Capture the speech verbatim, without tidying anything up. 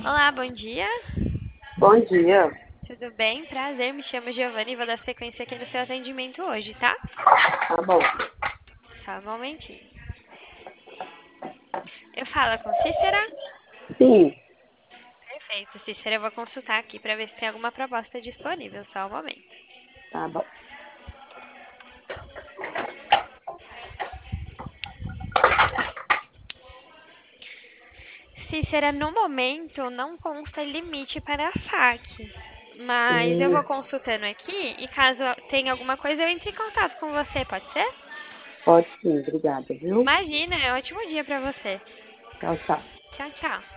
Olá, bom dia. Bom dia. Tudo bem? Prazer, me chamo Giovanni e vou dar sequência aqui no seu atendimento hoje, tá? Tá bom. Só um momentinho. Eu falo com Cícera? Sim, Perfeito, Cícera, eu vou consultar aqui para ver se tem alguma proposta disponível. Só um momento. tá bom. Cícera, no momento não consta limite para saque, mas eu Hum, vou consultando aqui e caso tenha alguma coisa eu entre em contato com você, pode ser? pode sim, obrigada, viu? Imagina, é um ótimo dia para você. Tchau, tchau. Tchau, tchau.